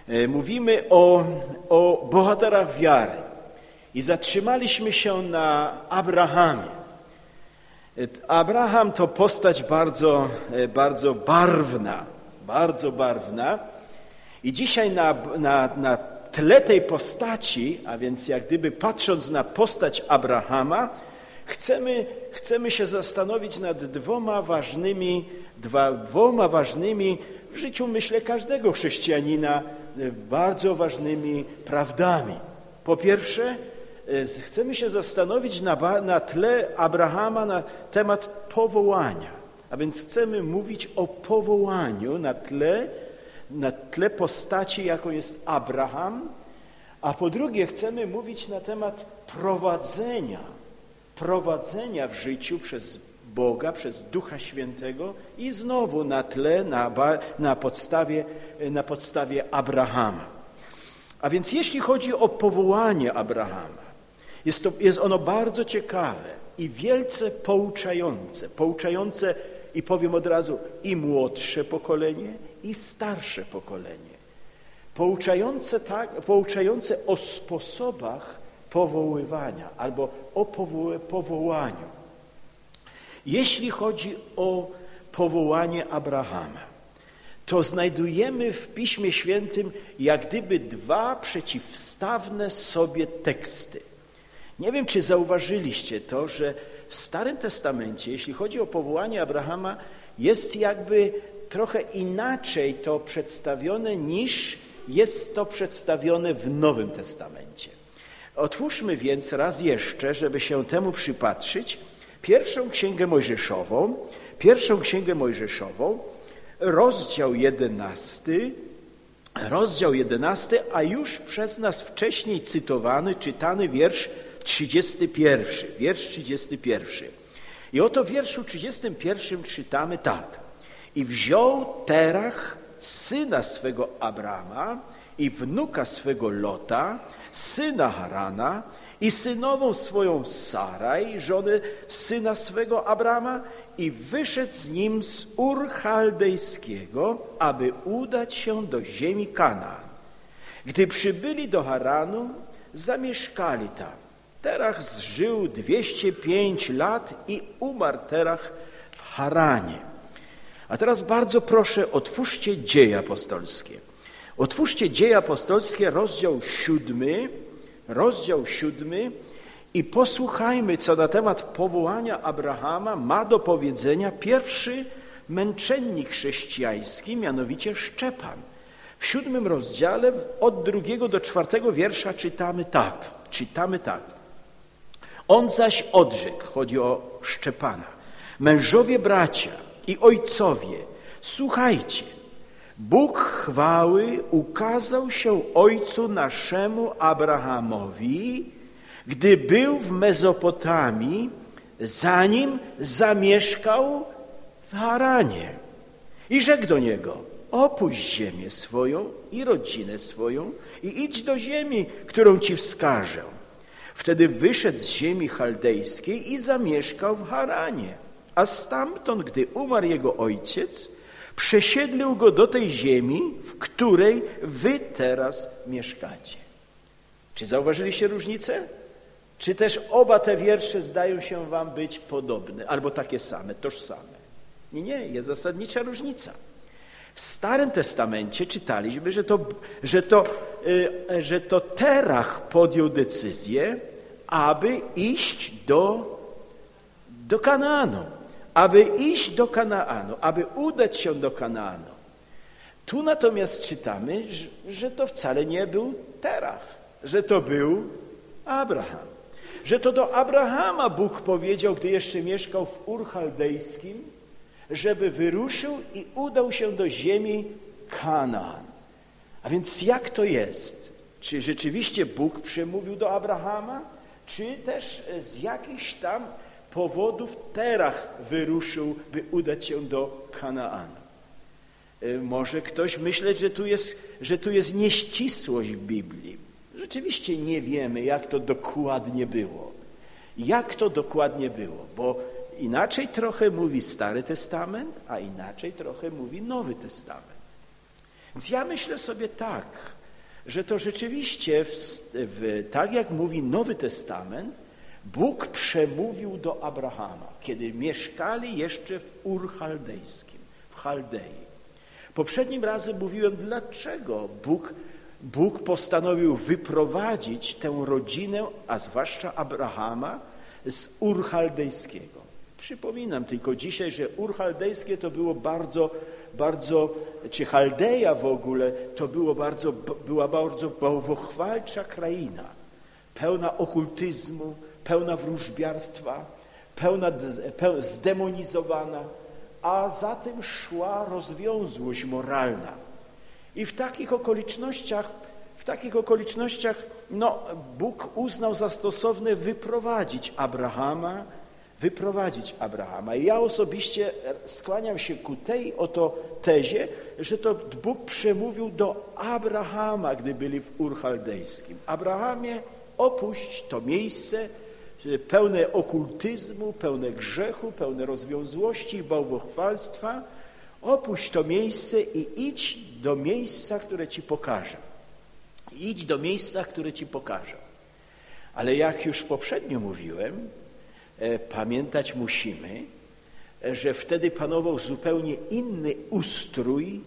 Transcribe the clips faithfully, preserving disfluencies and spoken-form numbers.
Mówimy o, o bohaterach wiary i zatrzymaliśmy się na Abrahamie. Abraham to postać bardzo, bardzo barwna, bardzo barwna i dzisiaj na, na, na tle tej postaci, a więc jak gdyby patrząc na postać Abrahama, chcemy, chcemy się zastanowić nad dwoma ważnymi, dwa, dwoma ważnymi w życiu, myślę, każdego chrześcijanina, bardzo ważnymi prawdami. Po pierwsze, chcemy się zastanowić na, na tle Abrahama na temat powołania. A więc chcemy mówić o powołaniu na tle, na tle postaci, jaką jest Abraham. A po drugie, chcemy mówić na temat prowadzenia, prowadzenia w życiu przez Boga, przez Ducha Świętego i znowu na tle, na, na, podstawie, na podstawie Abrahama. A więc jeśli chodzi o powołanie Abrahama, jest, to, jest ono bardzo ciekawe i wielce pouczające. Pouczające i powiem od razu i młodsze pokolenie, i starsze pokolenie. Pouczające, tak, pouczające o sposobach powoływania albo o powo- powołaniu. Jeśli chodzi o powołanie Abrahama, to znajdujemy w Piśmie Świętym jak gdyby dwa przeciwstawne sobie teksty. Nie wiem, czy zauważyliście to, że w Starym Testamencie, jeśli chodzi o powołanie Abrahama, jest jakby trochę inaczej to przedstawione niż jest to przedstawione w Nowym Testamencie. Otwórzmy więc raz jeszcze, żeby się temu przypatrzyć, pierwszą Księgę Mojżeszową, pierwszą Księgę Mojżeszową, rozdział jedenasty, rozdział jedenasty, a już przez nas wcześniej cytowany, czytany wiersz trzydziesty pierwszy, wiersz trzydziesty pierwszy. I oto w wierszu trzydziestym pierwszym czytamy tak. I wziął Terach, syna swego Abrama i wnuka swego Lota, syna Harana i synową swoją Saraj, żonę syna swego Abrama i wyszedł z nim z Ur Chaldejskiego, aby udać się do ziemi Kanaan. Gdy przybyli do Haranu, zamieszkali tam. Terach żył dwieście pięć lat i umarł Terach w Haranie. A teraz bardzo proszę, otwórzcie Dzieje Apostolskie. Otwórzcie Dzieje Apostolskie, rozdział siódmy, rozdział siódmy i posłuchajmy, co na temat powołania Abrahama ma do powiedzenia pierwszy męczennik chrześcijański, mianowicie Szczepan. W siódmym rozdziale od drugiego do czwartego wiersza czytamy tak, czytamy tak. On zaś odrzekł, chodzi o Szczepana, mężowie bracia i ojcowie, słuchajcie, Bóg chwały ukazał się ojcu naszemu Abrahamowi, gdy był w Mezopotamii, zanim zamieszkał w Haranie. I rzekł do niego, opuść ziemię swoją i rodzinę swoją i idź do ziemi, którą ci wskażę. Wtedy wyszedł z ziemi chaldejskiej i zamieszkał w Haranie. A stamtąd, gdy umarł jego ojciec, przesiedlił go do tej ziemi, w której wy teraz mieszkacie. Czy zauważyliście różnicę? Czy też oba te wiersze zdają się wam być podobne, albo takie same, tożsame? Nie, nie, jest zasadnicza różnica. W Starym Testamencie czytaliśmy, że to, że to, yy, że to Terach podjął decyzję, aby iść do, do Kanaanu. Aby iść do Kanaanu, aby udać się do Kanaanu. Tu natomiast czytamy, że, że to wcale nie był Terach, że to był Abraham. Że to do Abrahama Bóg powiedział, gdy jeszcze mieszkał w Ur Chaldejskim, żeby wyruszył i udał się do ziemi Kanaan. A więc jak to jest? Czy rzeczywiście Bóg przemówił do Abrahama, czy też z jakichś tam powodów Terach wyruszył, by udać się do Kanaanu? Może ktoś myśleć, że tu jest, że tu jest nieścisłość w Biblii. Rzeczywiście nie wiemy, jak to dokładnie było. Jak to dokładnie było, bo inaczej trochę mówi Stary Testament, a inaczej trochę mówi Nowy Testament. Więc ja myślę sobie tak, że to rzeczywiście, w, w, tak jak mówi Nowy Testament, Bóg przemówił do Abrahama, kiedy mieszkali jeszcze w Ur Chaldejskim, w Chaldei. Poprzednim razem mówiłem, dlaczego Bóg, Bóg postanowił wyprowadzić tę rodzinę, a zwłaszcza Abrahama, z Ur Chaldejskiego. Przypominam tylko dzisiaj, że Ur Chaldejskie to było bardzo, bardzo, czy Chaldeja w ogóle, to było bardzo, była bardzo bałwochwalcza kraina, pełna okultyzmu, pełna wróżbiarstwa, pełna, pełna zdemonizowana, a za tym szła rozwiązłość moralna. I w takich okolicznościach, w takich okolicznościach, no, Bóg uznał za stosowne wyprowadzić Abrahama, wyprowadzić Abrahama. I ja osobiście skłaniam się ku tej oto tezie, że to Bóg przemówił do Abrahama, gdy byli w Ur Chaldejskim. Abrahamie, opuść to miejsce pełne okultyzmu, pełne grzechu, pełne rozwiązłości i bałwochwalstwa. Opuść to miejsce i idź do miejsca, które ci pokażę. Idź do miejsca, które ci pokażę. Ale jak już poprzednio mówiłem, pamiętać musimy, że wtedy panował zupełnie inny ustrój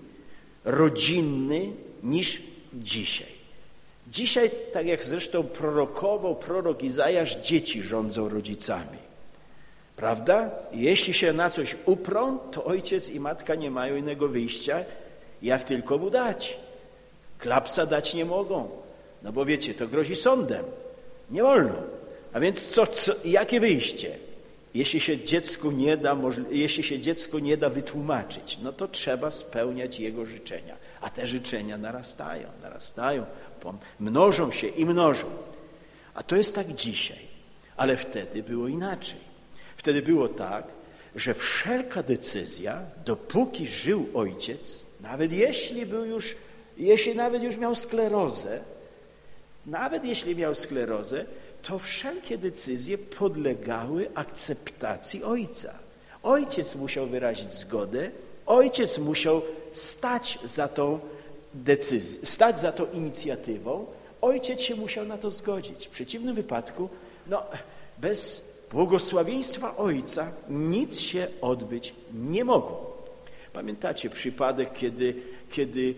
rodzinny niż dzisiaj. Dzisiaj, tak jak zresztą prorokował prorok Izajasz, dzieci rządzą rodzicami. Prawda? Jeśli się na coś uprą, to ojciec i matka nie mają innego wyjścia, jak tylko mu dać. Klapsa dać nie mogą, no bo wiecie, to grozi sądem. Nie wolno. A więc co, co, jakie wyjście? Jeśli się dziecku nie da, jeśli się dziecku nie da wytłumaczyć, no to trzeba spełniać jego życzenia. A te życzenia narastają, narastają, mnożą się i mnożą. A to jest tak dzisiaj. Ale wtedy było inaczej. Wtedy było tak, że wszelka decyzja, dopóki żył ojciec, nawet jeśli był już, jeśli nawet już miał sklerozę, nawet jeśli miał sklerozę, to wszelkie decyzje podlegały akceptacji ojca. Ojciec musiał wyrazić zgodę, ojciec musiał stać za tą decyzją, stać za tą inicjatywą, ojciec się musiał na to zgodzić. W przeciwnym wypadku, no, bez błogosławieństwa ojca nic się odbyć nie mogło. Pamiętacie przypadek, kiedy, kiedy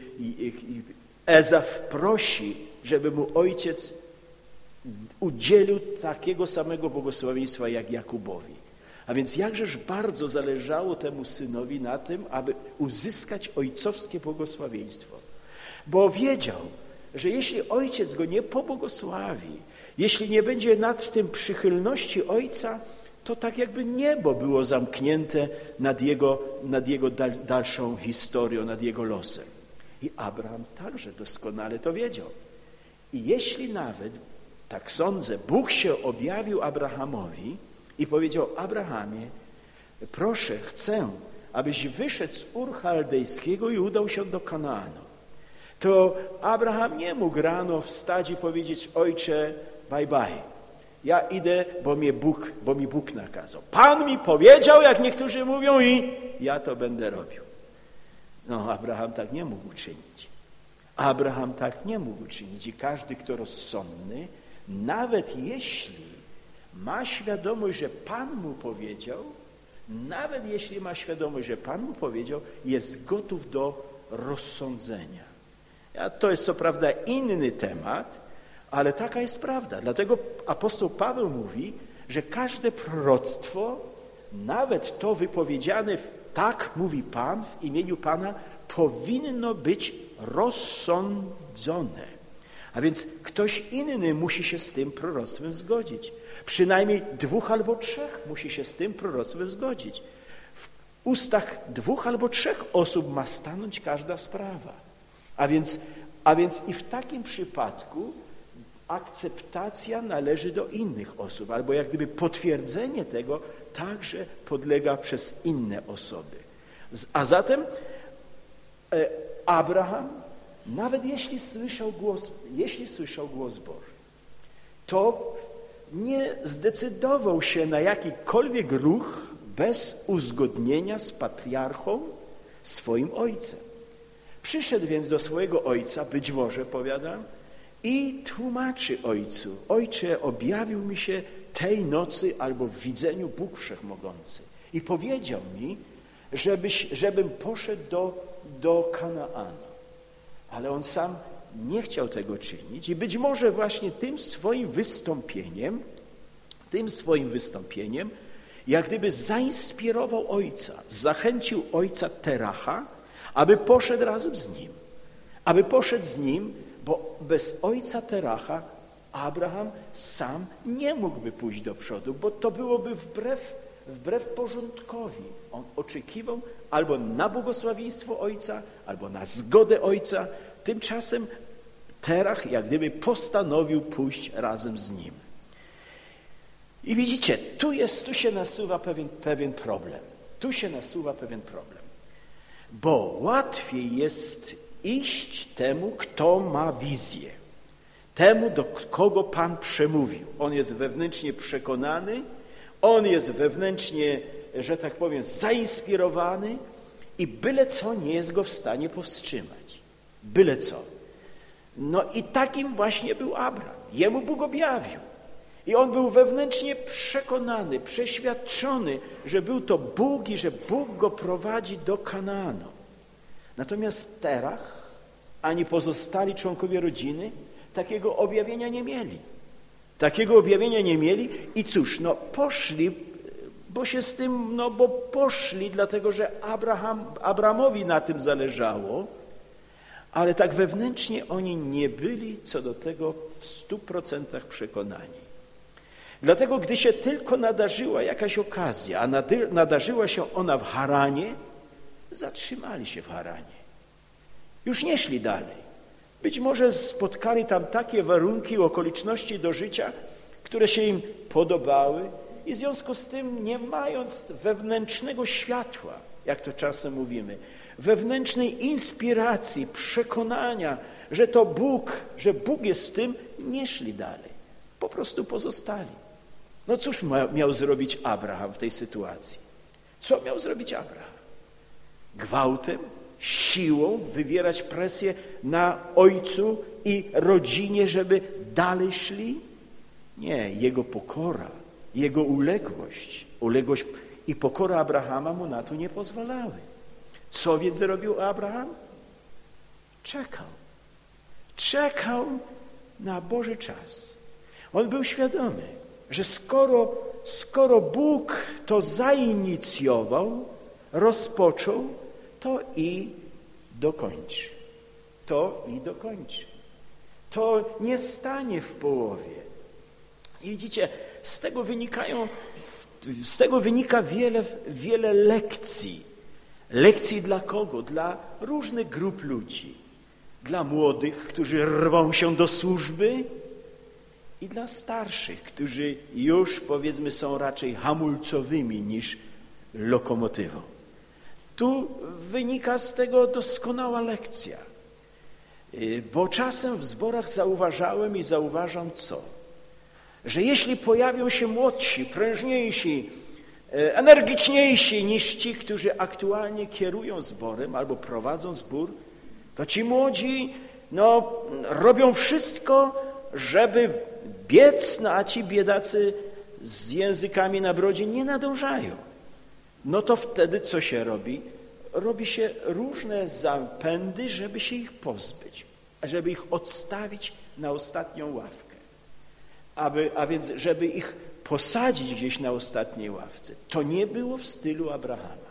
Ezaf prosi, żeby mu ojciec udzielił takiego samego błogosławieństwa jak Jakubowi. A więc jakżeż bardzo zależało temu synowi na tym, aby uzyskać ojcowskie błogosławieństwo. Bo wiedział, że jeśli ojciec go nie pobłogosławi, jeśli nie będzie nad tym przychylności ojca, to tak jakby niebo było zamknięte nad jego, nad jego dal, dalszą historią, nad jego losem. I Abraham także doskonale to wiedział. I jeśli nawet, tak sądzę, Bóg się objawił Abrahamowi i powiedział: Abrahamie, proszę, chcę, abyś wyszedł z Ur Chaldejskiego i udał się do Kanaanu. To Abraham nie mógł rano wstać i powiedzieć: ojcze, bye bye, ja idę, bo, mnie Bóg, bo mi Bóg nakazał. Pan mi powiedział, jak niektórzy mówią, i ja to będę robił. No, Abraham tak nie mógł czynić. Abraham tak nie mógł czynić i każdy, kto rozsądny, nawet jeśli ma świadomość, że Pan mu powiedział, nawet jeśli ma świadomość, że Pan mu powiedział, jest gotów do rozsądzenia. Ja, to jest co prawda inny temat, ale taka jest prawda. Dlatego apostoł Paweł mówi, że każde proroctwo, nawet to wypowiedziane w tak mówi Pan, w imieniu Pana, powinno być rozsądzone. A więc ktoś inny musi się z tym proroctwem zgodzić. Przynajmniej dwóch albo trzech musi się z tym proroctwem zgodzić. W ustach dwóch albo trzech osób ma stanąć każda sprawa. A więc, a więc i w takim przypadku akceptacja należy do innych osób, albo jak gdyby potwierdzenie tego także podlega przez inne osoby. A zatem Abraham, nawet jeśli słyszał głos, jeśli słyszał głos Boży, to nie zdecydował się na jakikolwiek ruch bez uzgodnienia z patriarchą, swoim ojcem. Przyszedł więc do swojego ojca, być może, powiadam, i tłumaczy ojcu: ojcze, objawił mi się tej nocy albo w widzeniu Bóg Wszechmogący i powiedział mi, żebyś, żebym poszedł do, do Kanaanu. Ale on sam nie chciał tego czynić i być może właśnie tym swoim wystąpieniem, tym swoim wystąpieniem, jak gdyby zainspirował ojca, zachęcił ojca Teracha, aby poszedł razem z nim. Aby poszedł z nim, bo bez ojca Teracha Abraham sam nie mógłby pójść do przodu, bo to byłoby wbrew, wbrew porządkowi. On oczekiwał albo na błogosławieństwo ojca, albo na zgodę ojca. Tymczasem Terach jak gdyby postanowił pójść razem z nim. I widzicie, tu jest, tu się nasuwa pewien, pewien problem. Tu się nasuwa pewien problem. Bo łatwiej jest iść temu, kto ma wizję. Temu, do kogo Pan przemówił. On jest wewnętrznie przekonany, on jest wewnętrznie, że tak powiem, zainspirowany i byle co nie jest go w stanie powstrzymać. Byle co. No i takim właśnie był Abraham. Jemu Bóg objawił. I on był wewnętrznie przekonany, przeświadczony, że był to Bóg i że Bóg go prowadzi do Kanaanu. Natomiast Terach, ani pozostali członkowie rodziny takiego objawienia nie mieli. Takiego objawienia nie mieli i cóż, no poszli, bo się z tym, no bo poszli, dlatego że Abraham, Abrahamowi na tym zależało, ale tak wewnętrznie oni nie byli co do tego w stu procentach przekonani. Dlatego, gdy się tylko nadarzyła jakaś okazja, a nadarzyła się ona w Haranie, zatrzymali się w Haranie. Już nie szli dalej. Być może spotkali tam takie warunki, okoliczności do życia, które się im podobały i w związku z tym, nie mając wewnętrznego światła, jak to czasem mówimy, wewnętrznej inspiracji, przekonania, że to Bóg, że Bóg jest z tym, nie szli dalej. Po prostu pozostali. No cóż miał zrobić Abraham w tej sytuacji? Co miał zrobić Abraham? Gwałtem, siłą wywierać presję na ojcu i rodzinie, żeby dalej szli? Nie, jego pokora, jego uległość, uległość i pokora Abrahama mu na to nie pozwalały. Co więc zrobił Abraham? Czekał. Czekał na Boży czas. On był świadomy, że skoro, skoro Bóg to zainicjował, rozpoczął, to i dokończy. To i dokończy. To nie stanie w połowie. I widzicie, z tego wynikają, z tego wynika wiele, wiele lekcji. Lekcji dla kogo? Dla różnych grup ludzi. Dla młodych, którzy rwą się do służby, i dla starszych, którzy już, powiedzmy, są raczej hamulcowymi niż lokomotywą. Tu wynika z tego doskonała lekcja. Bo czasem w zborach zauważałem i zauważam co? Że jeśli pojawią się młodsi, prężniejsi, energiczniejsi niż ci, którzy aktualnie kierują zborem albo prowadzą zbór, to ci młodzi no, robią wszystko, żeby biec, no, a ci biedacy z językami na brodzie nie nadążają. No to wtedy co się robi? Robi się różne zapędy, żeby się ich pozbyć, żeby ich odstawić na ostatnią ławkę. Aby, a więc, żeby ich posadzić gdzieś na ostatniej ławce. To nie było w stylu Abrahama.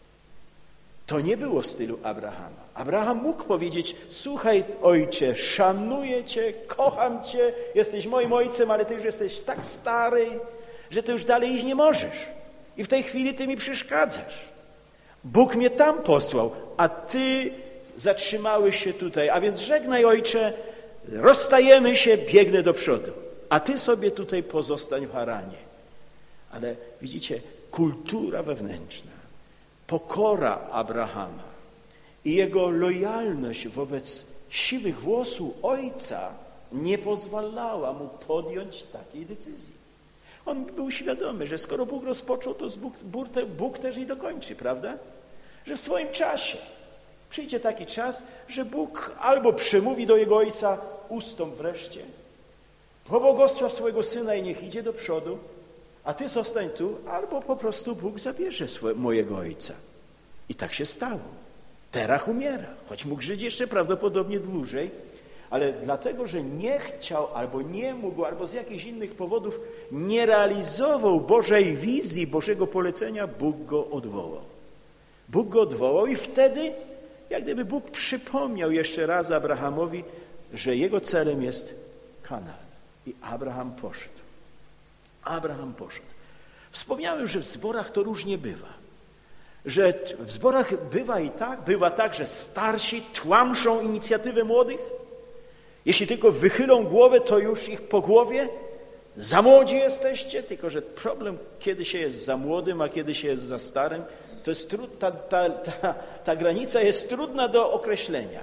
To nie było w stylu Abrahama. Abraham mógł powiedzieć: słuchaj, ojcze, szanuję cię, kocham cię, jesteś moim ojcem, ale ty już jesteś tak stary, że ty już dalej iść nie możesz. I w tej chwili ty mi przeszkadzasz. Bóg mnie tam posłał, a ty zatrzymałeś się tutaj. A więc żegnaj, ojcze, rozstajemy się, biegnę do przodu. A ty sobie tutaj pozostań w Haranie. Ale widzicie, kultura wewnętrzna, pokora Abrahama i jego lojalność wobec siwych włosów ojca nie pozwalała mu podjąć takiej decyzji. On był świadomy, że skoro Bóg rozpoczął, to Bóg, Bóg, Bóg też i dokończy, prawda? Że w swoim czasie. Przyjdzie taki czas, że Bóg albo przemówi do jego ojca, ustąp wreszcie, pobłogosław swojego syna i niech idzie do przodu, a ty zostań tu, albo po prostu Bóg zabierze swoje, mojego ojca. I tak się stało. Terach umiera, choć mógł żyć jeszcze prawdopodobnie dłużej, ale dlatego, że nie chciał, albo nie mógł, albo z jakichś innych powodów nie realizował Bożej wizji, Bożego polecenia, Bóg go odwołał. Bóg go odwołał i wtedy, jak gdyby Bóg przypomniał jeszcze raz Abrahamowi, że jego celem jest Kanaan. I Abraham poszedł. Abraham poszedł. Wspomniałem, że w zborach to różnie bywa. Że w zborach bywa i tak, bywa tak, że starsi tłamszą inicjatywę młodych. Jeśli tylko wychylą głowę, to już ich po głowie. Za młodzi jesteście, tylko że problem, kiedy się jest za młodym, a kiedy się jest za starym, to jest trud, ta, ta, ta, ta granica jest trudna do określenia.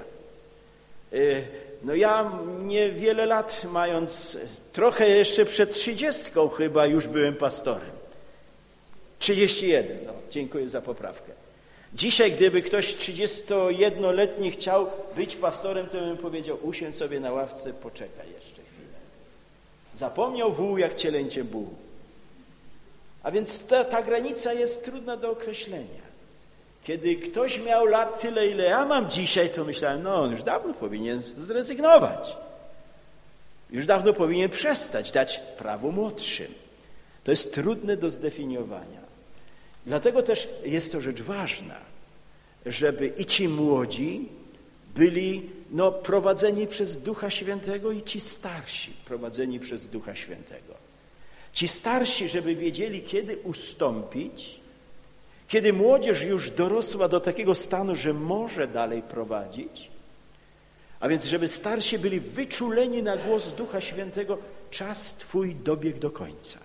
No ja niewiele lat, mając trochę jeszcze przed trzydziestką chyba już byłem pastorem. trzydzieści jeden, no, dziękuję za poprawkę. Dzisiaj, gdyby ktoś trzydziestojednoletni chciał być pastorem, to bym powiedział, usiądź sobie na ławce, poczekaj jeszcze chwilę. Zapomniał wół jak cielęcie buł. A więc ta, ta granica jest trudna do określenia. Kiedy ktoś miał lat tyle, ile ja mam dzisiaj, to myślałem, no on już dawno powinien zrezygnować. Już dawno powinien przestać, dać prawo młodszym. To jest trudne do zdefiniowania. Dlatego też jest to rzecz ważna, żeby i ci młodzi byli no, prowadzeni przez Ducha Świętego i ci starsi prowadzeni przez Ducha Świętego. Ci starsi, żeby wiedzieli, kiedy ustąpić, kiedy młodzież już dorosła do takiego stanu, że może dalej prowadzić, a więc żeby starsi byli wyczuleni na głos Ducha Świętego, czas Twój dobiegł do końca.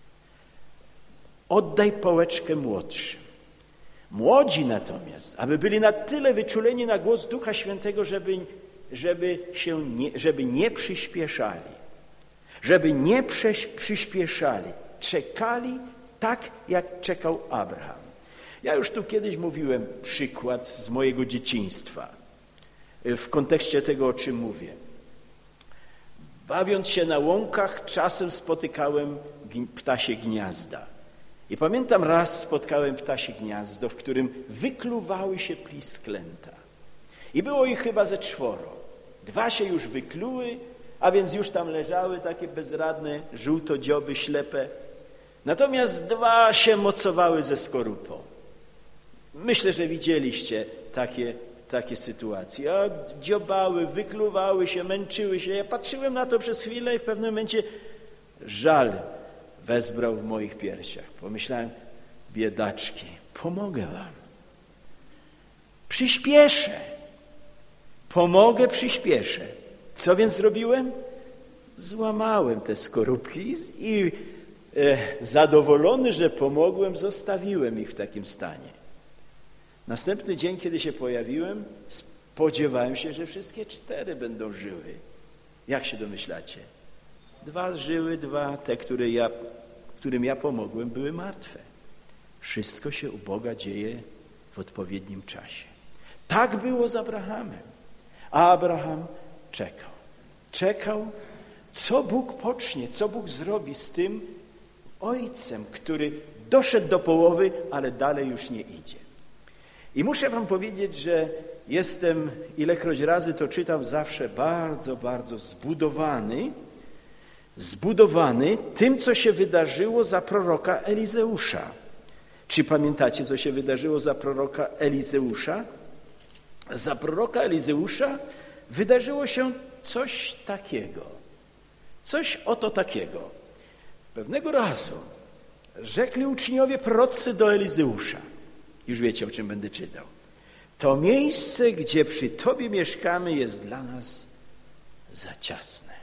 Oddaj pałeczkę młodszym. Młodzi natomiast, aby byli na tyle wyczuleni na głos Ducha Świętego, żeby, żeby, się nie, żeby nie przyspieszali. Żeby nie prześ, przyspieszali. Czekali tak, jak czekał Abraham. Ja już tu kiedyś mówiłem przykład z mojego dzieciństwa. W kontekście tego, o czym mówię. Bawiąc się na łąkach, czasem spotykałem ptasie gniazda. I pamiętam, raz spotkałem ptasie gniazdo, w którym wykluwały się plisklęta. I było ich chyba ze czworo. Dwa się już wykluły, a więc już tam leżały takie bezradne, żółtodzioby, ślepe. Natomiast dwa się mocowały ze skorupą. Myślę, że widzieliście takie, takie sytuacje. A dziobały, wykluwały się, męczyły się. Ja patrzyłem na to przez chwilę i w pewnym momencie żal wezbrał w moich piersiach. Pomyślałem, biedaczki, pomogę wam. Przyspieszę. Pomogę, przyspieszę. Co więc zrobiłem? Złamałem te skorupki i e, zadowolony, że pomogłem, zostawiłem ich w takim stanie. Następny dzień, kiedy się pojawiłem, spodziewałem się, że wszystkie cztery będą żyły. Jak się domyślacie? Dwa żyły, dwa, te, które ja, którym ja pomogłem, były martwe. Wszystko się u Boga dzieje w odpowiednim czasie. Tak było z Abrahamem. A Abraham czekał. Czekał, co Bóg pocznie, co Bóg zrobi z tym ojcem, który doszedł do połowy, ale dalej już nie idzie. I muszę wam powiedzieć, że jestem, ilekroć razy to czytam, zawsze bardzo, bardzo zbudowany, zbudowany tym, co się wydarzyło za proroka Elizeusza. Czy pamiętacie, co się wydarzyło za proroka Elizeusza? Za proroka Elizeusza wydarzyło się coś takiego. Coś oto takiego. Pewnego razu rzekli uczniowie prorocy do Elizeusza. Już wiecie, o czym będę czytał. To miejsce, gdzie przy Tobie mieszkamy, jest dla nas za ciasne.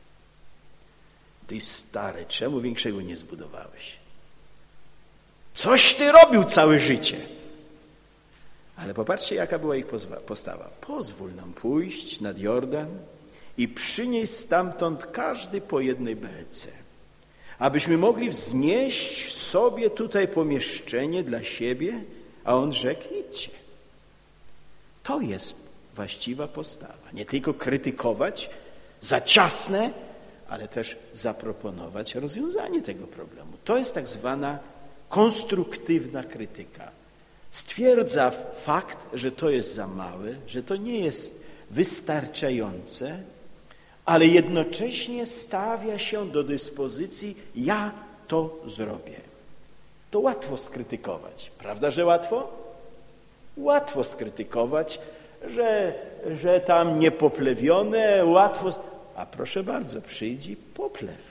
Ty stary, czemu większego nie zbudowałeś? Coś Ty robił całe życie. Ale popatrzcie, jaka była ich postawa. Pozwól nam pójść nad Jordan i przynieść stamtąd każdy po jednej belce, abyśmy mogli wznieść sobie tutaj pomieszczenie dla siebie, a on rzekł, idźcie. To jest właściwa postawa. Nie tylko krytykować za ciasne, ale też zaproponować rozwiązanie tego problemu. To jest tak zwana konstruktywna krytyka. Stwierdza fakt, że to jest za małe, że to nie jest wystarczające, ale jednocześnie stawia się do dyspozycji, ja to zrobię. To łatwo skrytykować. Prawda, że łatwo? Łatwo skrytykować, że, że tam niepoplewione, łatwo... A proszę bardzo, przyjdzie poplew.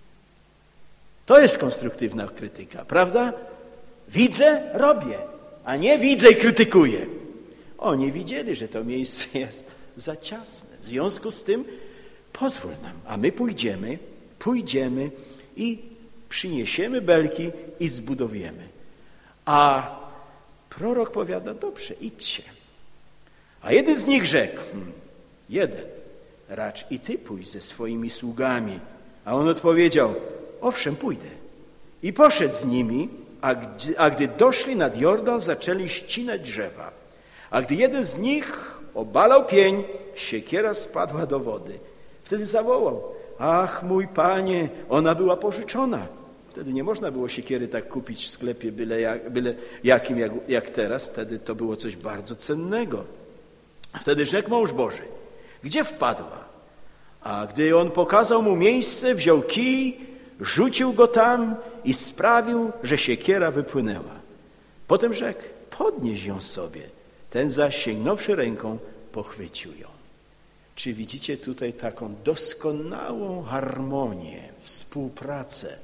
To jest konstruktywna krytyka, prawda? Widzę, robię, a nie widzę i krytykuję. Oni widzieli, że to miejsce jest za ciasne. W związku z tym pozwól nam, a my pójdziemy, pójdziemy i przyniesiemy belki i zbudujemy. A prorok powiada, dobrze, idźcie. A jeden z nich rzekł, hmm, jeden, racz i ty pójdź ze swoimi sługami. A on odpowiedział, owszem, pójdę. I poszedł z nimi, a gdy, a gdy doszli nad Jordan, zaczęli ścinać drzewa. A gdy jeden z nich obalał pień, siekiera spadła do wody. Wtedy zawołał, ach mój panie, ona była pożyczona. Wtedy nie można było siekiery tak kupić w sklepie byle, jak, byle jakim jak, jak teraz. Wtedy to było coś bardzo cennego. A wtedy rzekł mąż Boży, gdzie wpadła? A gdy on pokazał mu miejsce, wziął kij, rzucił go tam i sprawił, że siekiera wypłynęła. Potem rzekł, podnieś ją sobie. Ten zaś sięgnąwszy ręką, pochwycił ją. Czy widzicie tutaj taką doskonałą harmonię, współpracę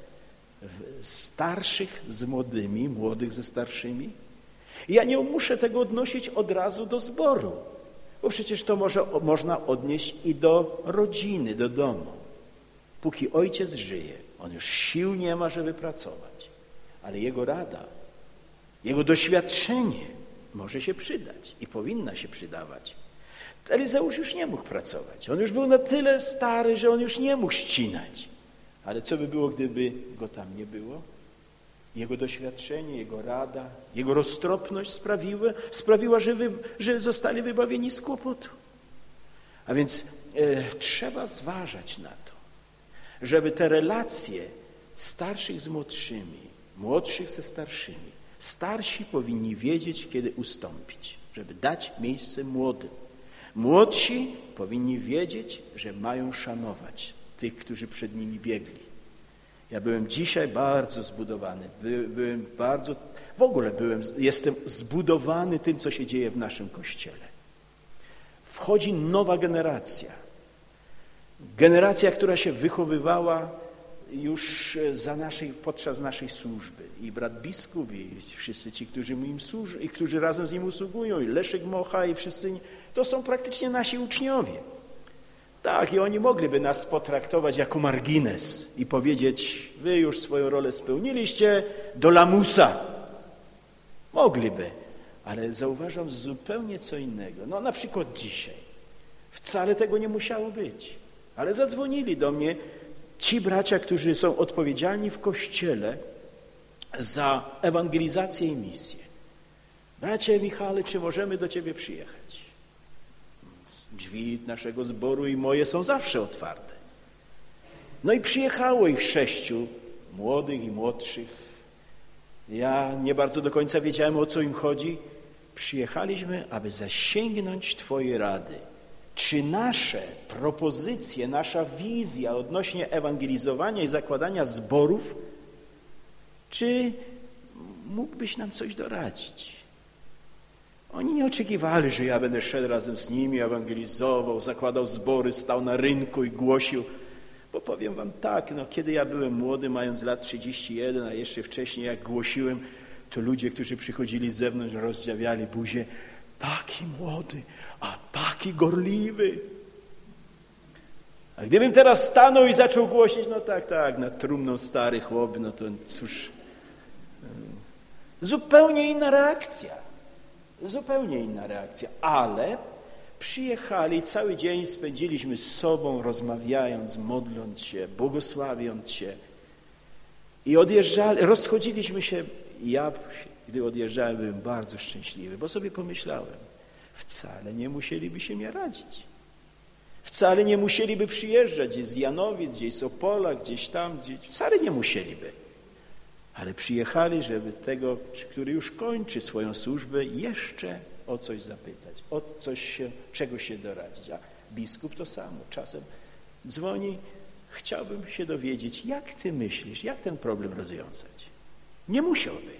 starszych z młodymi, młodych ze starszymi? I ja nie muszę tego odnosić od razu do zboru, bo przecież to może, można odnieść i do rodziny, do domu. Póki ojciec żyje, on już sił nie ma, żeby pracować, ale jego rada, jego doświadczenie może się przydać i powinna się przydawać. Elizeusz już nie mógł pracować. On już był na tyle stary, że on już nie mógł ścinać. Ale co by było, gdyby go tam nie było? Jego doświadczenie, jego rada, jego roztropność sprawiły, sprawiła, że, wy, że zostali wybawieni z kłopotu. A więc e, trzeba zważać na to, żeby te relacje starszych z młodszymi, młodszych ze starszymi, starsi powinni wiedzieć, kiedy ustąpić, żeby dać miejsce młodym. Młodsi powinni wiedzieć, że mają szanować tych, którzy przed nimi biegli. Ja byłem dzisiaj bardzo zbudowany, By, byłem bardzo, w ogóle byłem, jestem zbudowany tym, co się dzieje w naszym Kościele. Wchodzi nowa generacja. Generacja, która się wychowywała już za naszej, podczas naszej służby. I brat biskup, i wszyscy ci, którzy mu im służą, i którzy razem z nim usługują, i Leszek Mocha, i wszyscy, to są praktycznie nasi uczniowie. Tak, i oni mogliby nas potraktować jako margines i powiedzieć, wy już swoją rolę spełniliście, do lamusa. Mogliby, ale zauważam zupełnie co innego. No na przykład dzisiaj. Wcale tego nie musiało być, ale zadzwonili do mnie ci bracia, którzy są odpowiedzialni w Kościele za ewangelizację i misję. Bracie Michale, czy możemy do ciebie przyjechać? Drzwi naszego zboru i moje są zawsze otwarte. No i przyjechało ich sześciu, młodych i młodszych. Ja nie bardzo do końca wiedziałem, o co im chodzi. Przyjechaliśmy, aby zasięgnąć Twojej rady. Czy nasze propozycje, nasza wizja odnośnie ewangelizowania i zakładania zborów, czy mógłbyś nam coś doradzić? Oni nie oczekiwali, że ja będę szedł razem z nimi, ewangelizował, zakładał zbory, stał na rynku i głosił. Bo powiem wam tak, no, kiedy ja byłem młody, mając lat trzydzieści jeden, a jeszcze wcześniej jak głosiłem, to ludzie, którzy przychodzili z zewnątrz, rozdziawiali buzię. Taki młody, a taki gorliwy. A gdybym teraz stanął i zaczął głosić, no tak, tak, nad trumną stary chłop, no to cóż, zupełnie inna reakcja. Zupełnie inna reakcja, ale przyjechali, cały dzień spędziliśmy z sobą, rozmawiając, modląc się, błogosławiąc się i odjeżdżali, rozchodziliśmy się. Ja, gdy odjeżdżałem, byłem bardzo szczęśliwy, bo sobie pomyślałem, wcale nie musieliby się mnie radzić. Wcale nie musieliby przyjeżdżać gdzieś z Janowic, gdzieś z Opola, gdzieś tam, gdzieś. Wcale nie musieliby. Ale przyjechali, żeby tego, który już kończy swoją służbę, jeszcze o coś zapytać, o coś się, czegoś się doradzić. A biskup to samo. Czasem dzwoni, chciałbym się dowiedzieć, jak ty myślisz, jak ten problem rozwiązać. Nie musiałby.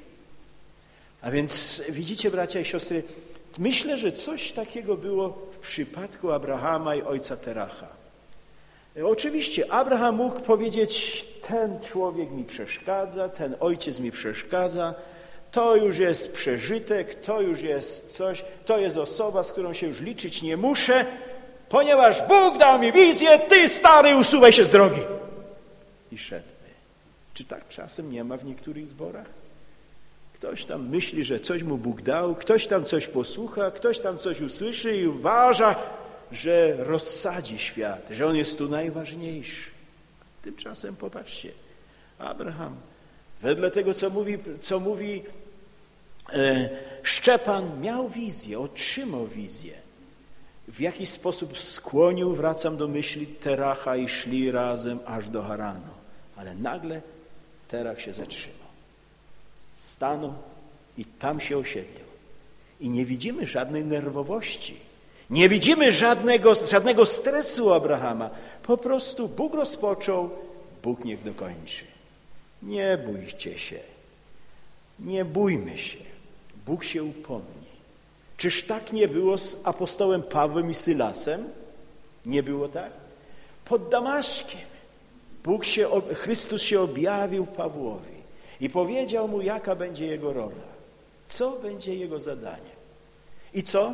A więc widzicie, bracia i siostry, myślę, że coś takiego było w przypadku Abrahama i ojca Teracha. Oczywiście Abraham mógł powiedzieć, ten człowiek mi przeszkadza, ten ojciec mi przeszkadza, to już jest przeżytek, to już jest coś, to jest osoba, z którą się już liczyć nie muszę, ponieważ Bóg dał mi wizję, ty stary usuwaj się z drogi. I szedłby. Czy tak czasem nie ma w niektórych zborach? Ktoś tam myśli, że coś mu Bóg dał, ktoś tam coś posłucha, ktoś tam coś usłyszy i uważa, że rozsadzi świat, że on jest tu najważniejszy. Tymczasem popatrzcie, Abraham, wedle tego, co mówi, co mówi e, Szczepan, miał wizję, otrzymał wizję. W jakiś sposób skłonił, wracam do myśli Teracha i szli razem aż do Haranu. Ale nagle Terach się zatrzymał. Stanął i tam się osiedlił. I nie widzimy żadnej nerwowości. Nie widzimy żadnego, żadnego stresu Abrahama. Po prostu Bóg rozpoczął, Bóg niech dokończy. Nie bójcie się. Nie bójmy się. Bóg się upomni. Czyż tak nie było z apostołem Pawłem i Sylasem? Nie było tak? Pod Damaszkiem Bóg się, Chrystus się objawił Pawłowi i powiedział mu, jaka będzie jego rola, co będzie jego zadanie. I co?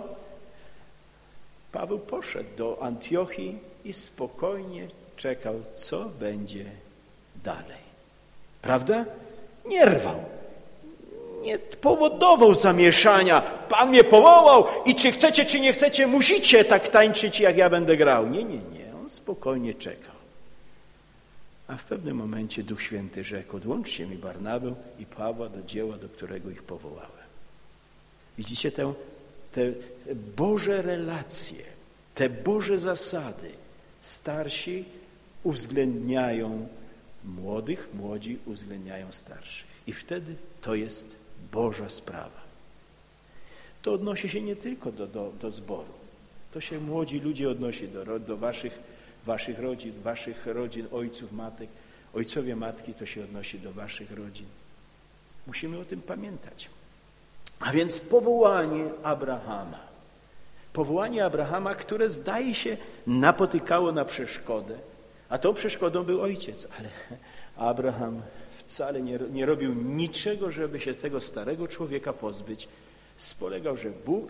Paweł poszedł do Antiochii i spokojnie czekał, co będzie dalej. Prawda? Nie rwał. Nie powodował zamieszania. Pan mnie powołał i czy chcecie, czy nie chcecie, musicie tak tańczyć, jak ja będę grał. Nie, nie, nie. On spokojnie czekał. A w pewnym momencie Duch Święty rzekł, odłączcie mi Barnabę i Pawła do dzieła, do którego ich powołałem. Widzicie tę, te Boże relacje, te Boże zasady. Starsi uwzględniają młodych, młodzi uwzględniają starszych. I wtedy to jest Boża sprawa. To odnosi się nie tylko do, do, do zboru. To się młodzi ludzie odnosi do, do waszych, waszych rodzin, waszych rodzin, ojców, matek. Ojcowie, matki, to się odnosi do waszych rodzin. Musimy o tym pamiętać. A więc powołanie Abrahama. Powołanie Abrahama, które zdaje się napotykało na przeszkodę, a tą przeszkodą był ojciec, ale Abraham wcale nie, nie robił niczego, żeby się tego starego człowieka pozbyć. Spolegał, że Bóg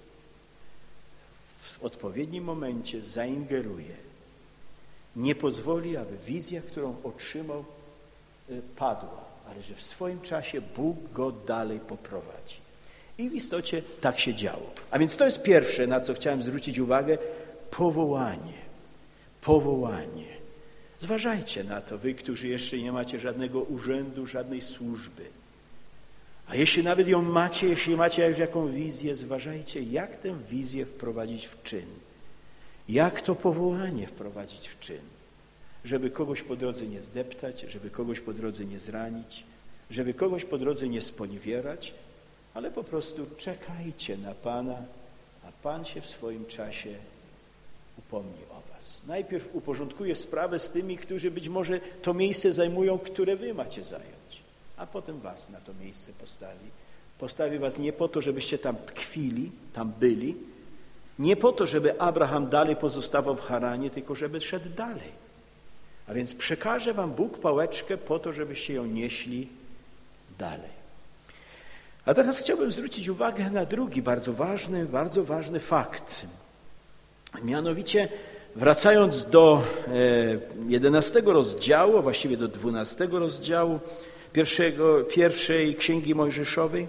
w odpowiednim momencie zaingeruje. Nie pozwoli, aby wizja, którą otrzymał, padła, ale że w swoim czasie Bóg go dalej poprowadzi. I w istocie tak się działo. A więc to jest pierwsze, na co chciałem zwrócić uwagę, powołanie. Powołanie. Zważajcie na to, wy, którzy jeszcze nie macie żadnego urzędu, żadnej służby. A jeśli nawet ją macie, jeśli macie już jakąś wizję, zważajcie, jak tę wizję wprowadzić w czyn. Jak to powołanie wprowadzić w czyn. Żeby kogoś po drodze nie zdeptać, żeby kogoś po drodze nie zranić, żeby kogoś po drodze nie sponiewierać, ale po prostu czekajcie na Pana, a Pan się w swoim czasie upomni o was. Najpierw uporządkuje sprawę z tymi, którzy być może to miejsce zajmują, które wy macie zająć, a potem was na to miejsce postawi. Postawi was nie po to, żebyście tam tkwili, tam byli, nie po to, żeby Abraham dalej pozostawał w Haranie, tylko żeby szedł dalej. A więc przekaże wam Bóg pałeczkę po to, żebyście ją nieśli dalej. A teraz chciałbym zwrócić uwagę na drugi bardzo ważny, bardzo ważny fakt. Mianowicie wracając do jedenastego rozdziału, a właściwie do dwunastego rozdziału pierwszego, pierwszej Księgi Mojżeszowej,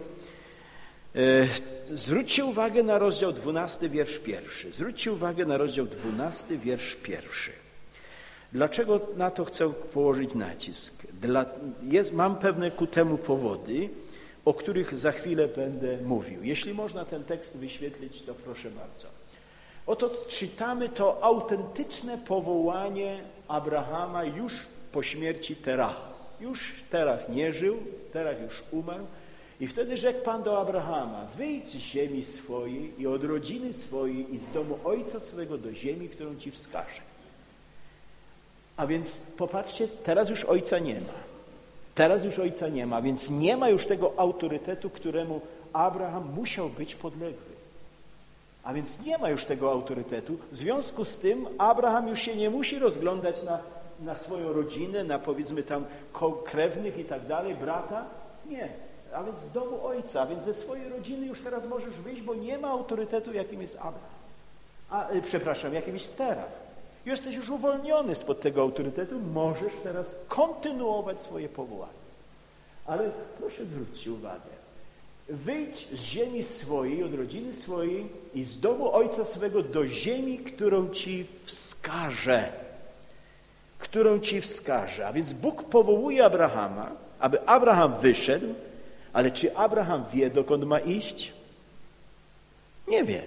zwróćcie uwagę na rozdział dwunasty, wiersz pierwszy. Zwróćcie uwagę na rozdział dwunasty, wiersz pierwszy. Dlaczego na to chcę położyć nacisk? Dla, jest, mam pewne ku temu powody, o których za chwilę będę mówił. Jeśli można ten tekst wyświetlić, to proszę bardzo. Oto czytamy to autentyczne powołanie Abrahama już po śmierci Teracha. Już Terach nie żył, Terach już umarł. I wtedy rzekł Pan do Abrahama: wyjdź z ziemi swojej i od rodziny swojej i z domu ojca swego do ziemi, którą ci wskażę. A więc popatrzcie, teraz już ojca nie ma. Teraz już ojca nie ma, więc nie ma już tego autorytetu, któremu Abraham musiał być podległy. A więc nie ma już tego autorytetu. W związku z tym Abraham już się nie musi rozglądać na, na swoją rodzinę, na powiedzmy tam krewnych i tak dalej, brata. Nie. A więc z domu ojca, a więc ze swojej rodziny już teraz możesz wyjść, bo nie ma autorytetu, jakim jest Abraham. A, przepraszam, jakim jest Terach. Jesteś już uwolniony spod tego autorytetu, możesz teraz kontynuować swoje powołanie. Ale proszę zwróćcie uwagę. Wyjdź z ziemi swojej, od rodziny swojej i z domu ojca swego do ziemi, którą ci wskażę. Którą ci wskażę. A więc Bóg powołuje Abrahama, aby Abraham wyszedł, ale czy Abraham wie, dokąd ma iść? Nie wie.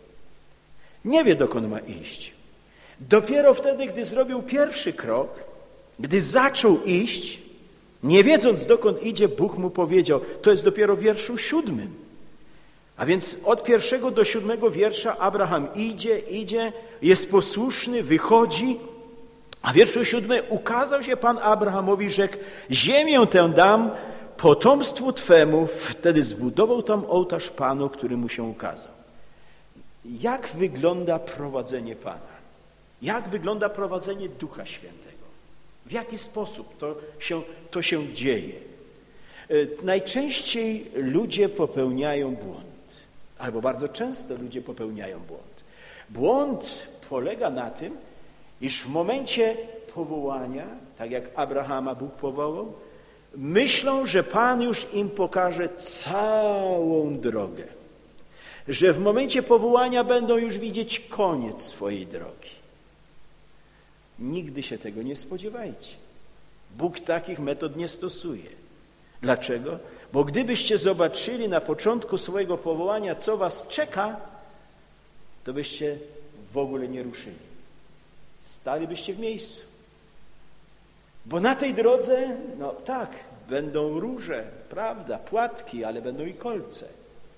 Nie wie, dokąd ma iść. Dopiero wtedy, gdy zrobił pierwszy krok, gdy zaczął iść, nie wiedząc, dokąd idzie, Bóg mu powiedział, to jest dopiero w wierszu siódmym. A więc od pierwszego do siódmego wiersza Abraham idzie, idzie, jest posłuszny, wychodzi, a w wierszu siódmym ukazał się Pan Abrahamowi, rzekł: ziemię tę dam potomstwu Twemu. Wtedy zbudował tam ołtarz Panu, który mu się ukazał. Jak wygląda prowadzenie Pana? Jak wygląda prowadzenie Ducha Świętego? W jaki sposób to się, to się dzieje? Najczęściej ludzie popełniają błąd, albo bardzo często ludzie popełniają błąd. Błąd polega na tym, iż w momencie powołania, tak jak Abrahama Bóg powołał, myślą, że Pan już im pokaże całą drogę. Że w momencie powołania będą już widzieć koniec swojej drogi. Nigdy się tego nie spodziewajcie. Bóg takich metod nie stosuje. Dlaczego? Bo gdybyście zobaczyli na początku swojego powołania, co was czeka, to byście w ogóle nie ruszyli. Stalibyście w miejscu. Bo na tej drodze, no tak, będą róże, prawda, płatki, ale będą i kolce.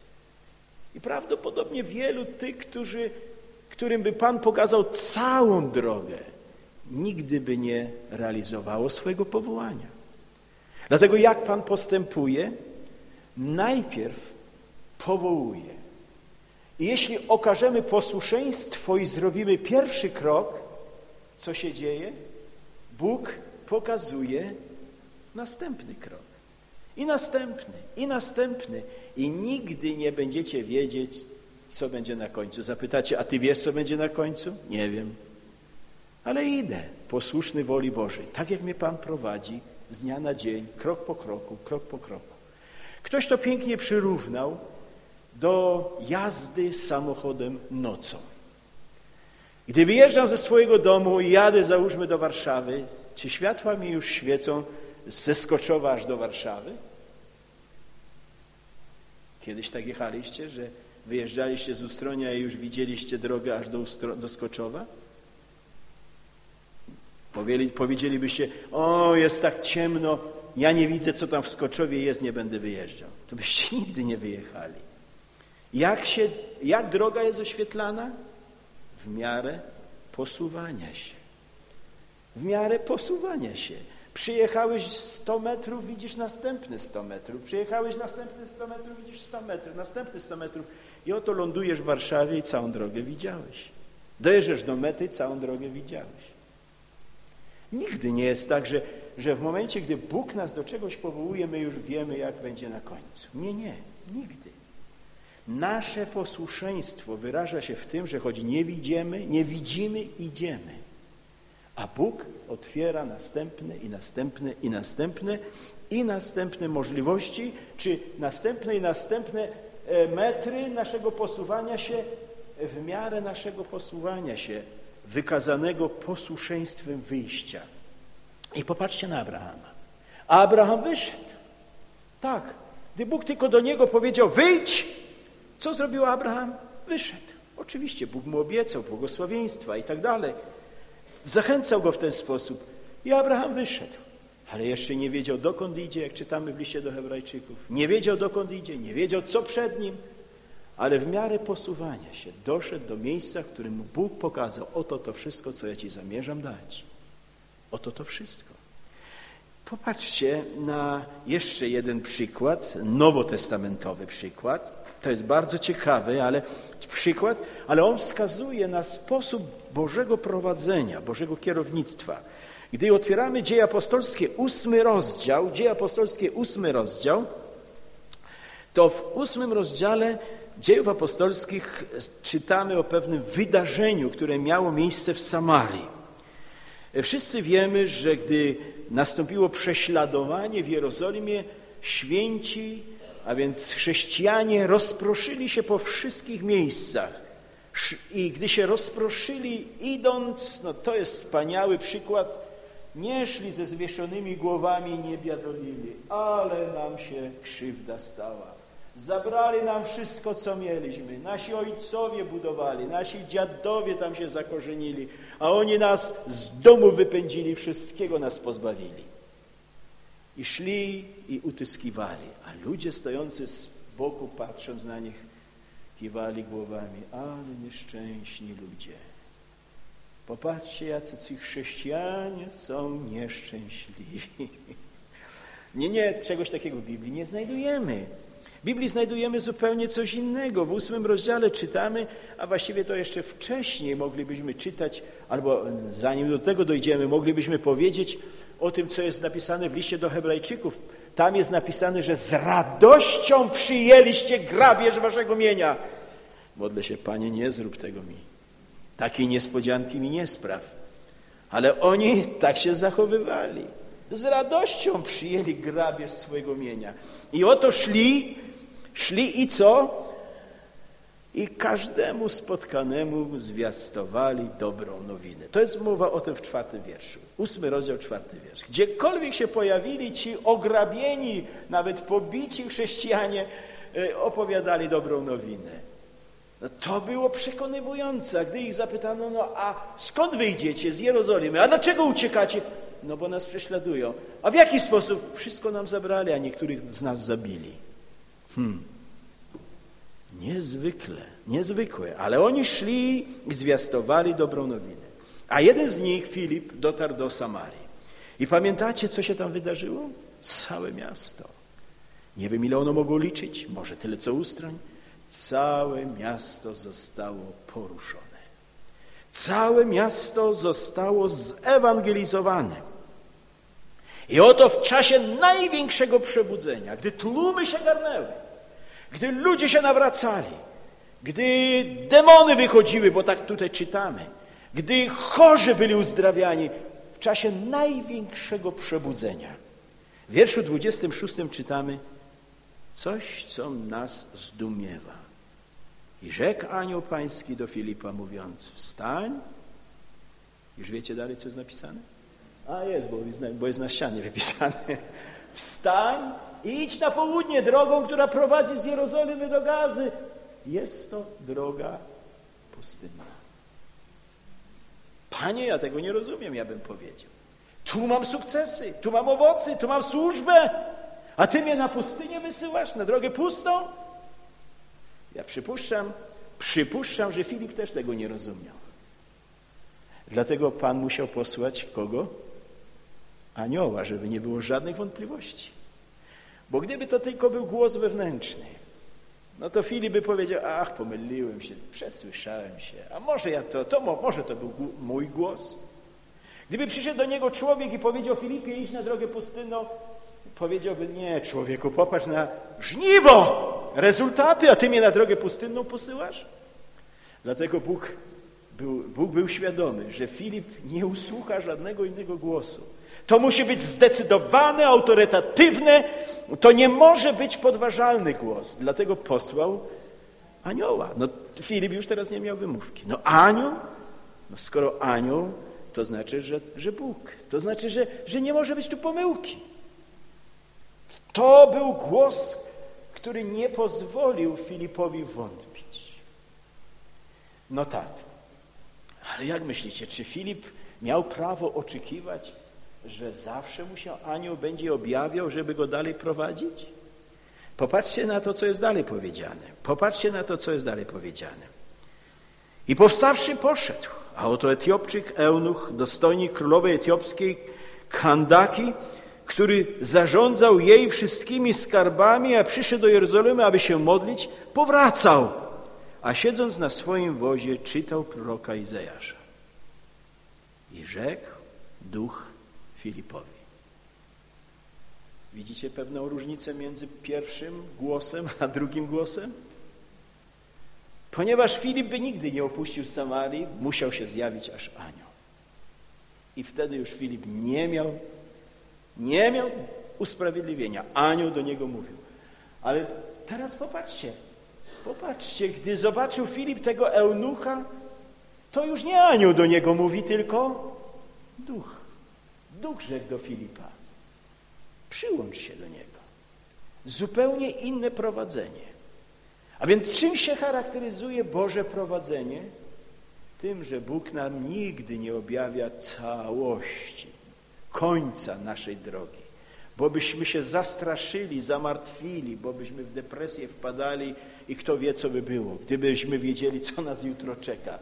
I prawdopodobnie wielu tych, którzy, którym by Pan pokazał całą drogę, nigdy by nie realizowało swojego powołania. Dlatego jak Pan postępuje? Najpierw powołuje. I jeśli okażemy posłuszeństwo i zrobimy pierwszy krok, co się dzieje? Bóg pokazuje następny krok. I następny, i następny. I nigdy nie będziecie wiedzieć, co będzie na końcu. Zapytacie, a ty wiesz, co będzie na końcu? Nie wiem. Ale idę, posłuszny woli Bożej. Tak jak mnie Pan prowadzi, z dnia na dzień, krok po kroku, krok po kroku. Ktoś to pięknie przyrównał do jazdy samochodem nocą. Gdy wyjeżdżam ze swojego domu i jadę, załóżmy, do Warszawy, czy światła mi już świecą ze Skoczowa aż do Warszawy? Kiedyś tak jechaliście, że wyjeżdżaliście z Ustronia i już widzieliście drogę aż do, Ustro- do Skoczowa? Powiedzielibyście, o, jest tak ciemno, ja nie widzę, co tam w Skoczowie jest, nie będę wyjeżdżał. To byście nigdy nie wyjechali. Jak, się, jak droga jest oświetlana? W miarę posuwania się. W miarę posuwania się. Przyjechałeś sto metrów, widzisz następne sto metrów. Przyjechałeś następne sto metrów, widzisz sto metrów, następne sto metrów. I oto lądujesz w Warszawie i całą drogę widziałeś. Dojeżdżasz do mety i całą drogę widziałeś. Nigdy nie jest tak, że, że w momencie, gdy Bóg nas do czegoś powołuje, my już wiemy, jak będzie na końcu. Nie, nie, nigdy. Nasze posłuszeństwo wyraża się w tym, że choć nie widzimy, nie widzimy, idziemy. A Bóg otwiera następne i następne i następne i następne możliwości, czy następne i następne metry naszego posuwania się w miarę naszego posuwania się, wykazanego posłuszeństwem wyjścia. I popatrzcie na Abrahama. A Abraham wyszedł. Tak, Gdy Bóg tylko do niego powiedział, wyjdź, co zrobił Abraham? Wyszedł. Oczywiście Bóg mu obiecał błogosławieństwa i tak dalej. Zachęcał go w ten sposób i Abraham wyszedł. Ale jeszcze nie wiedział, dokąd idzie, jak czytamy w liście do Hebrajczyków. Nie wiedział, dokąd idzie, nie wiedział, co przed nim, ale w miarę posuwania się doszedł do miejsca, w którym mu Bóg pokazał, oto to wszystko, co ja ci zamierzam dać. Oto to wszystko. Popatrzcie na jeszcze jeden przykład, nowotestamentowy przykład. To jest bardzo ciekawy, ale przykład, ale on wskazuje na sposób Bożego prowadzenia, Bożego kierownictwa. Gdy otwieramy Dzieje Apostolskie, ósmy rozdział, Dzieje Apostolskie, ósmy rozdział, to w ósmym rozdziale Dziejów Apostolskich czytamy o pewnym wydarzeniu, które miało miejsce w Samarii. Wszyscy wiemy, że gdy nastąpiło prześladowanie w Jerozolimie, święci, a więc chrześcijanie rozproszyli się po wszystkich miejscach. I gdy się rozproszyli, idąc, no to jest wspaniały przykład, nie szli ze zwieszonymi głowami i nie biadolili, ale nam się krzywda stała. Zabrali nam wszystko, co mieliśmy. Nasi ojcowie budowali, nasi dziadowie tam się zakorzenili, a oni nas z domu wypędzili, wszystkiego nas pozbawili. I szli i utyskiwali, a ludzie stojący z boku, patrząc na nich, kiwali głowami, ale nieszczęśni ludzie. Popatrzcie, jacy ci chrześcijanie są nieszczęśliwi. Nie, nie, czegoś takiego w Biblii nie znajdujemy. W Biblii znajdujemy zupełnie coś innego. W ósmym rozdziale czytamy, a właściwie to jeszcze wcześniej moglibyśmy czytać, albo zanim do tego dojdziemy, moglibyśmy powiedzieć o tym, co jest napisane w liście do Hebrajczyków. Tam jest napisane, że z radością przyjęliście grabież waszego mienia. Modlę się, Panie, nie zrób tego mi. Takiej niespodzianki mi nie spraw. Ale oni tak się zachowywali. Z radością przyjęli grabież swojego mienia. I oto szli, szli i co? I każdemu spotkanemu zwiastowali dobrą nowinę. To jest mowa o tym w czwartym wierszu. Ósmy rozdział, czwarty wiersz. Gdziekolwiek się pojawili ci ograbieni, nawet pobici chrześcijanie, opowiadali dobrą nowinę. No to było przekonywujące. Gdy ich zapytano, no a skąd wyjdziecie? Z Jerozolimy. A dlaczego uciekacie? No bo nas prześladują. A w jaki sposób? Wszystko nam zabrali, a niektórych z nas zabili. Hmm. Niezwykle, niezwykłe. Ale oni szli i zwiastowali dobrą nowinę. A jeden z nich, Filip, dotarł do Samarii. I pamiętacie, co się tam wydarzyło? Całe miasto. Nie wiem, ile ono mogło liczyć. Może tyle, co Ustroń. Całe miasto zostało poruszone. Całe miasto zostało zewangelizowane. I oto w czasie największego przebudzenia, gdy tłumy się garnęły, gdy ludzie się nawracali, gdy demony wychodziły, bo tak tutaj czytamy, gdy chorzy byli uzdrawiani, w czasie największego przebudzenia. W wierszu dwudziestym szóstym czytamy coś, co nas zdumiewa. I rzekł anioł pański do Filipa, mówiąc, wstań. Już wiecie dalej, co jest napisane? A jest, bo jest na, bo jest na ścianie wypisane. Wstań i idź na południe drogą, która prowadzi z Jerozolimy do Gazy. Jest to droga pustynna. Panie, ja tego nie rozumiem, ja bym powiedział. Tu mam sukcesy, tu mam owoce, tu mam służbę, a Ty mnie na pustynię wysyłasz, na drogę pustą? Ja przypuszczam, przypuszczam, że Filip też tego nie rozumiał. Dlatego Pan musiał posłać kogo? Anioła, żeby nie było żadnych wątpliwości. Bo gdyby to tylko był głos wewnętrzny, no to Filip by powiedział, ach, pomyliłem się, przesłyszałem się, a może ja to, to może to był mój głos. Gdyby przyszedł do niego człowiek i powiedział, Filipie, idź na drogę pustynną, powiedziałby, nie, człowieku, popatrz na żniwo, rezultaty, a ty mnie na drogę pustynną posyłasz? Dlatego Bóg był, Bóg był świadomy, że Filip nie usłucha żadnego innego głosu. To musi być zdecydowany, autorytatywny, to nie może być podważalny głos. Dlatego posłał anioła. No Filip już teraz nie miał wymówki. No anioł? No skoro anioł, to znaczy, że, że Bóg. To znaczy, że, że nie może być tu pomyłki. To był głos który nie pozwolił Filipowi wątpić. No tak, ale jak myślicie, czy Filip miał prawo oczekiwać, że zawsze mu się anioł będzie objawiał, żeby go dalej prowadzić? Popatrzcie na to, co jest dalej powiedziane. Popatrzcie na to, co jest dalej powiedziane. I powstawszy poszedł, a oto Etiopczyk, eunuch, dostojnik królowej etiopskiej Kandaki, który zarządzał jej wszystkimi skarbami, a przyszedł do Jerozolimy, aby się modlić, powracał, a siedząc na swoim wozie czytał proroka Izajasza. I rzekł duch Filipowi. Widzicie pewną różnicę między pierwszym głosem a drugim głosem? Ponieważ Filip by nigdy nie opuścił Samarii, musiał się zjawić aż anioł. I wtedy już Filip nie miał, nie miał usprawiedliwienia. Anioł do niego mówił. Ale teraz popatrzcie, popatrzcie, gdy zobaczył Filip tego eunucha, to już nie anioł do niego mówi, tylko duch. Duch rzekł do Filipa. Przyłącz się do niego. Zupełnie inne prowadzenie. A więc czym się charakteryzuje Boże prowadzenie? Tym, że Bóg nam nigdy nie objawia całości, końca naszej drogi. Bo byśmy się zastraszyli, zamartwili, bo byśmy w depresję wpadali i kto wie, co by było, gdybyśmy wiedzieli, co nas jutro czeka.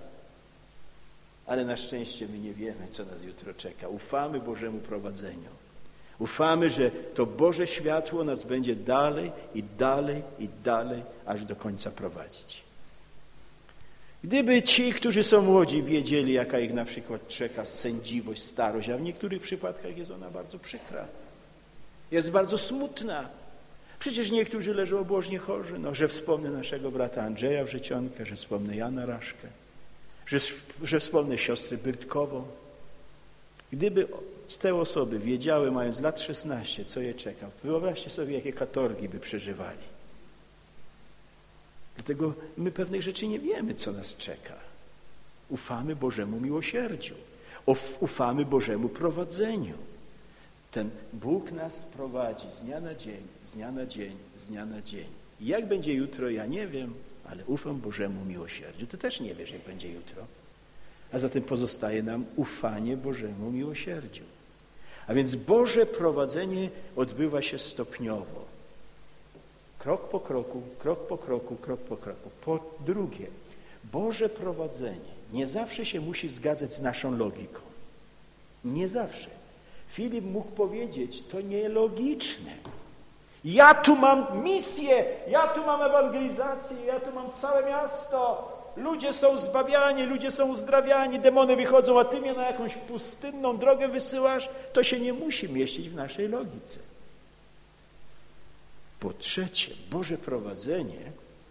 Ale na szczęście my nie wiemy, co nas jutro czeka. Ufamy Bożemu prowadzeniu. Ufamy, że to Boże światło nas będzie dalej i dalej i dalej, aż do końca prowadzić. Gdyby ci, którzy są młodzi, wiedzieli, jaka ich na przykład czeka sędziwość, starość, a w niektórych przypadkach jest ona bardzo przykra, jest bardzo smutna. Przecież niektórzy leżą obłożnie chorzy, no, że wspomnę naszego brata Andrzeja Wrzecionkę, że wspomnę Jana Raszkę, że, że wspomnę siostrę Byrtkową. Gdyby te osoby wiedziały, mając lat szesnaście, co je czeka, wyobraźcie sobie, jakie katorgi by przeżywali. Dlatego my pewnych rzeczy nie wiemy, co nas czeka. Ufamy Bożemu miłosierdziu. Ufamy Bożemu prowadzeniu. Ten Bóg nas prowadzi z dnia na dzień, z dnia na dzień, z dnia na dzień. I jak będzie jutro, ja nie wiem, ale ufam Bożemu miłosierdziu. Ty też nie wiesz, jak będzie jutro. A zatem pozostaje nam ufanie Bożemu miłosierdziu. A więc Boże prowadzenie odbywa się stopniowo. Krok po kroku, krok po kroku, krok po kroku. Po drugie, Boże prowadzenie nie zawsze się musi zgadzać z naszą logiką. Nie zawsze. Filip mógł powiedzieć, to nielogiczne. Ja tu mam misję, ja tu mam ewangelizację, ja tu mam całe miasto. Ludzie są zbawiani, ludzie są uzdrawiani, demony wychodzą, a ty mnie na jakąś pustynną drogę wysyłasz. To się nie musi mieścić w naszej logice. Po trzecie, Boże prowadzenie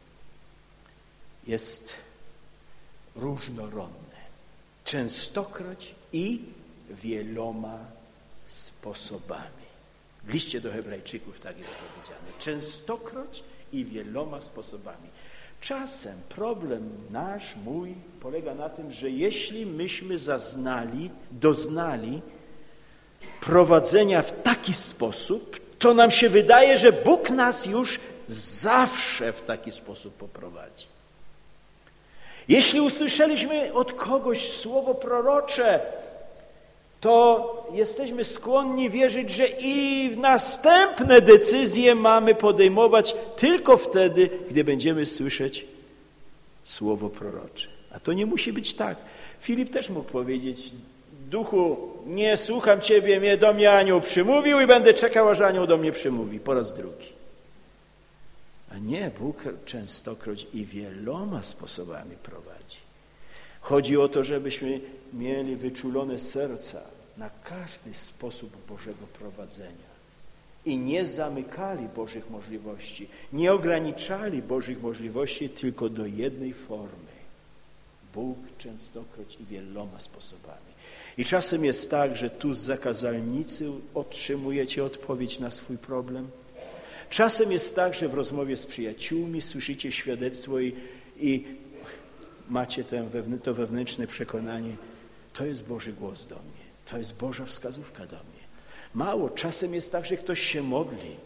jest różnorodne. Częstokroć i wieloma sposobami. W liście do Hebrajczyków tak jest powiedziane. Częstokroć i wieloma sposobami. Czasem problem nasz, mój, polega na tym, że jeśli myśmy zaznali, doznali prowadzenia w taki sposób, to nam się wydaje, że Bóg nas już zawsze w taki sposób poprowadzi. Jeśli usłyszeliśmy od kogoś słowo prorocze, to jesteśmy skłonni wierzyć, że i następne decyzje mamy podejmować tylko wtedy, gdy będziemy słyszeć słowo prorocze. A to nie musi być tak. Filip też mógł powiedzieć, duchu, nie słucham ciebie, mnie do mnie anioł przymówił i będę czekał, aż anioł do mnie przymówi po raz drugi. A nie, Bóg częstokroć i wieloma sposobami prowadzi. Chodzi o to, żebyśmy mieli wyczulone serca na każdy sposób Bożego prowadzenia i nie zamykali Bożych możliwości, nie ograniczali Bożych możliwości tylko do jednej formy. Bóg częstokroć i wieloma sposobami. I czasem jest tak, że tu z zakazalnicy otrzymujecie odpowiedź na swój problem. Czasem jest tak, że w rozmowie z przyjaciółmi słyszycie świadectwo i, i macie to, to wewnętrzne przekonanie, to jest Boży głos do mnie, to jest Boża wskazówka do mnie. Mało, czasem jest tak, że ktoś się modli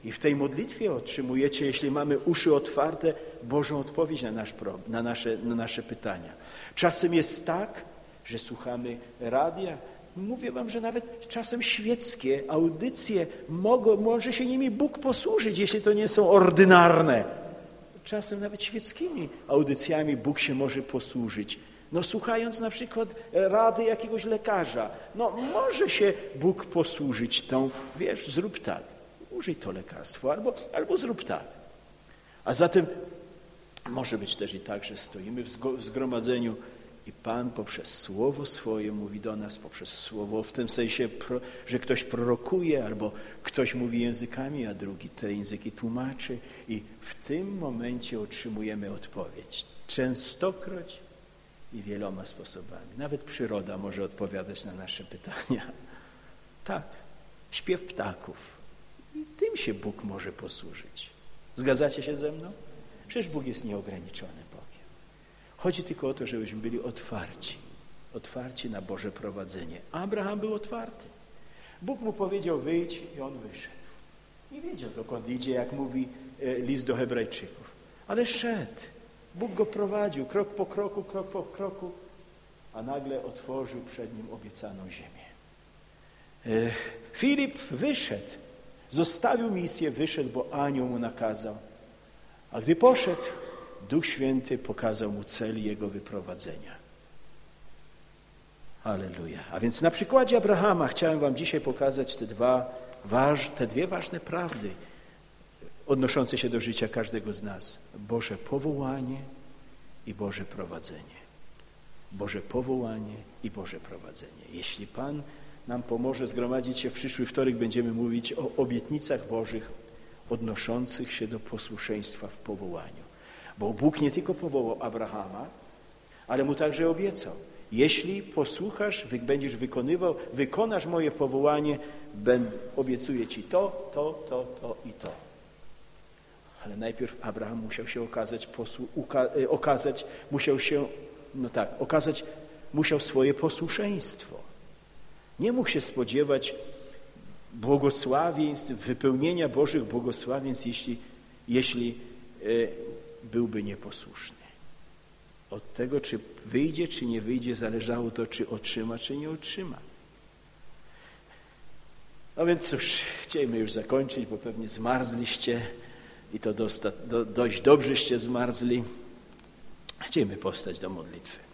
I w tej modlitwie otrzymujecie, jeśli mamy uszy otwarte, Bożą odpowiedź na, nasz problem, na, nasze, na nasze pytania. Czasem jest tak, że słuchamy radia. Mówię wam, że nawet czasem świeckie audycje, mogą, może się nimi Bóg posłużyć, jeśli to nie są ordynarne. Czasem nawet świeckimi audycjami Bóg się może posłużyć. No słuchając na przykład rady jakiegoś lekarza, no może się Bóg posłużyć tą, wiesz, zrób tak, użyj to lekarstwo, albo, albo zrób tak. A zatem może być też i tak, że stoimy w zgromadzeniu i Pan poprzez Słowo swoje mówi do nas, poprzez Słowo, w tym sensie, że ktoś prorokuje, albo ktoś mówi językami, a drugi te języki tłumaczy i w tym momencie otrzymujemy odpowiedź. Częstokroć i wieloma sposobami. Nawet przyroda może odpowiadać na nasze pytania. Tak, śpiew ptaków. I tym się Bóg może posłużyć. Zgadzacie się ze mną? Przecież Bóg jest nieograniczony Bogiem. Chodzi tylko o to, żebyśmy byli otwarci. Otwarci na Boże prowadzenie. Abraham był otwarty. Bóg mu powiedział wyjdź i on wyszedł. Nie wiedział dokąd idzie, jak mówi list do Hebrajczyków. Ale szedł. Bóg go prowadził krok po kroku, krok po kroku, a nagle otworzył przed nim obiecaną ziemię. Filip wyszedł. Zostawił misję, wyszedł, bo anioł mu nakazał. A gdy poszedł, Duch Święty pokazał mu cel jego wyprowadzenia. Halleluja. A więc na przykładzie Abrahama chciałem wam dzisiaj pokazać te, dwa, waż, te dwie ważne prawdy odnoszące się do życia każdego z nas. Boże powołanie i Boże prowadzenie. Boże powołanie i Boże prowadzenie. Jeśli Pan nam pomoże zgromadzić się w przyszły wtorek, będziemy mówić o obietnicach Bożych odnoszących się do posłuszeństwa w powołaniu. Bo Bóg nie tylko powołał Abrahama, ale mu także obiecał. Jeśli posłuchasz, będziesz wykonywał, wykonasz moje powołanie, ben, obiecuję ci to, to, to, to i to. Ale najpierw Abraham musiał się okazać, posłu, uka, okazać, musiał się, no tak, okazać, musiał swoje posłuszeństwo. Nie mógł się spodziewać błogosławieństw, wypełnienia Bożych błogosławieństw, jeśli, jeśli e, byłby nieposłuszny. Od tego, czy wyjdzie, czy nie wyjdzie, zależało to, czy otrzyma, czy nie otrzyma. No więc cóż, chcielibyśmy już zakończyć, bo pewnie zmarzliście i to dosta, do, dość dobrzeście zmarzli. Chcielibyśmy powstać do modlitwy.